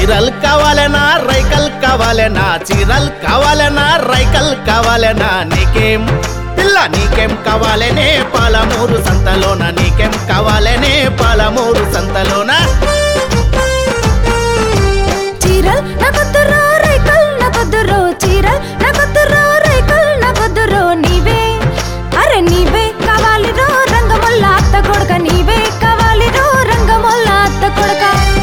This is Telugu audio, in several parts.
చీరలు కావాలనా రైకల్ కావాలనా చీరలు కావాలనా రైకల్ కావాలనా నీకేం పిల్ల నీకేం కావాలనే పాలమూరు సంతలోన నీకేం కావాలనే పాలమూరు సంతలోన చీరల్ నాకొద్దురో రైకల్ నాకొద్దురో చీరల్ నాకొద్దురో రైకల్ నాకొద్దురో నీవే అరే నీవే కావాలిరో రంగముల్ల అత్త కొడుక నీవే కావాలిరో రంగముల్ల అత్త కొడుక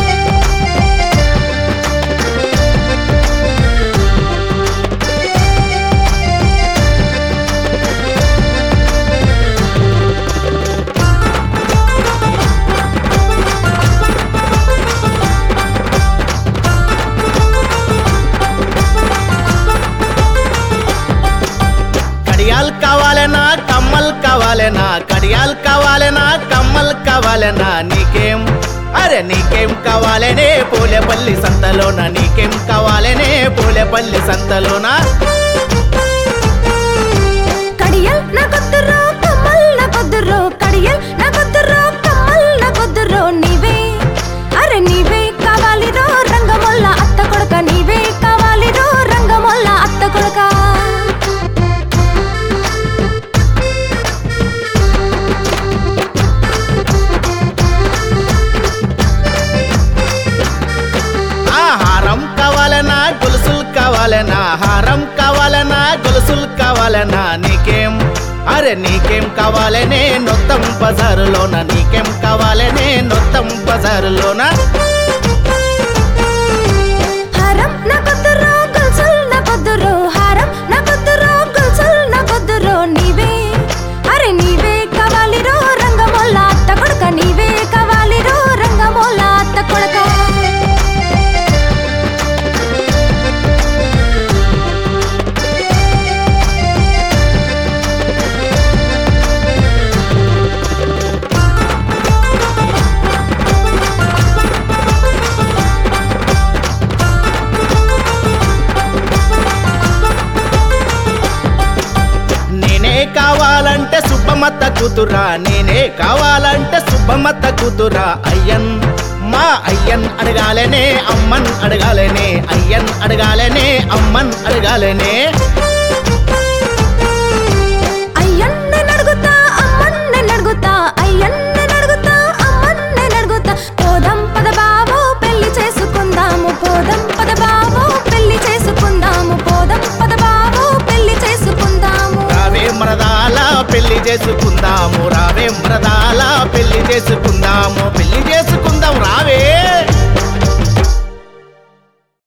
కడియాల్ కావాలనా కమ్మల్ కావాలనా కడియాల్ కావాలనా కమ్మల్ కావాలనా నీకేం అరే నీకేం కావాలనే పూలపల్లి సంతలోన నీకేం కావాలనే పూలపల్లి సంతలోన కడియల్ నాకొద్దురో కమ్మల్ నాకొద్దురో కడియల్ నాకొద్దురో కమ్మల్ నాకొద్దురో నీవే అరే నీవే కావాలిరో రంగముల్ల అత్త కొడుక నీవే కావాలిరో రంగముల్ల అత్త కొడుక హారం కావాలనా గొలుసులు కావాలనా హారం కావాలనా గొలుసులు కావాలనా నీకేం అరే నీకేం కావాలనే నొత్తం బజారులోన నీకేం కావాలనే నొత్తం బజారులోన హారం నాకొద్దురో గొలుసుల్ నాకొద్దురో హారం నాకొద్దురో గొలుసుల్ నాకొద్దురో నీవే అరే నీవే కావాలిరో రంగముల్ల అత్త కొడుక నీవే కావాలిరో రంగముల్ల అత్త కొడుక నేనే కావాలంటే సుబ్బమత్త కూతురా నేనే కావాలంటే సుబ్బమత్త కూతురా అయ్యన్ మా అయ్యన్ అడగాలనే అమ్మన్ అడగాలనే అయ్యన్ అడగాలనే అమ్మన్ అడగాలనే అయ్యన్నే నడుగుతా అమ్మన్నే నడుగుతా అయ్యన్నే నడుగుతా అమ్మన్నే నడుగుతా పోదం పద బావో పెళ్లి చేసుకుందాము పోదం పద బావో పెళ్లి చేసుకుందాము పోదం పద బావో పెళ్లి చేసుకుందాము రావే మరదాల పెళ్లి చేసుకుందాము రావే మరదాల పెళ్లి చేసుకుందాము